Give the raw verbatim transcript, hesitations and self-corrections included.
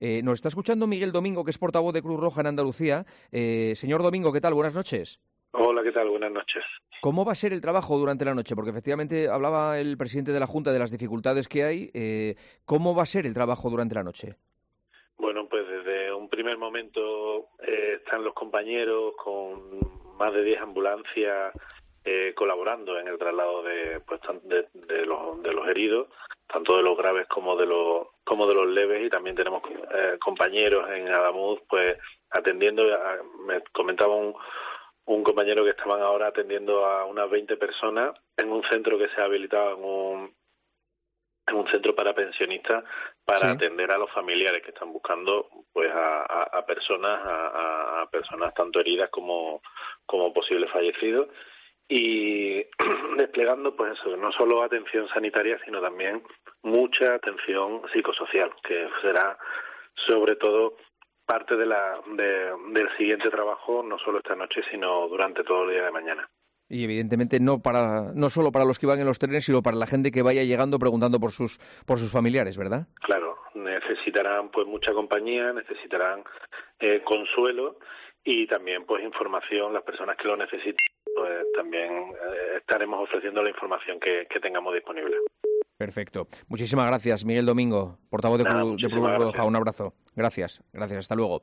Eh, nos está escuchando Miguel Domingo, que es portavoz de Cruz Roja en Andalucía. Eh, señor Domingo, ¿qué tal? Buenas noches. Hola, ¿qué tal? Buenas noches. ¿Cómo va a ser el trabajo durante la noche? Porque efectivamente hablaba el presidente de la Junta de las dificultades que hay. Eh, ¿Cómo va a ser el trabajo durante la noche? Bueno, pues desde un primer momento eh, están los compañeros con más de diez ambulancias eh, colaborando en el traslado de, pues, de, de, los, de los heridos, tanto de los graves como de los como de los leves, y también tenemos eh, compañeros en Adamuz pues atendiendo. A, me comentaba un un compañero que estaban ahora atendiendo a unas veinte personas en un centro que se ha habilitado en un, en un centro para pensionistas para sí. atender a los familiares que están buscando pues a, a, a personas a, a personas tanto heridas como como posibles fallecidos, y desplegando pues eso, no solo atención sanitaria sino también mucha atención psicosocial, que será sobre todo parte de la de, del siguiente trabajo, no solo esta noche, sino durante todo el día de mañana. Y evidentemente no para no solo para los que van en los trenes, sino para la gente que vaya llegando preguntando por sus por sus familiares, ¿verdad? Claro, necesitarán pues mucha compañía, necesitarán eh, consuelo y también pues información. Las personas que lo necesiten, pues también eh, estaremos ofreciendo la información que, que tengamos disponible. Perfecto. Muchísimas gracias, Miguel Domingo, portavoz de Cruz Roja. Un abrazo. Gracias, gracias. Hasta luego.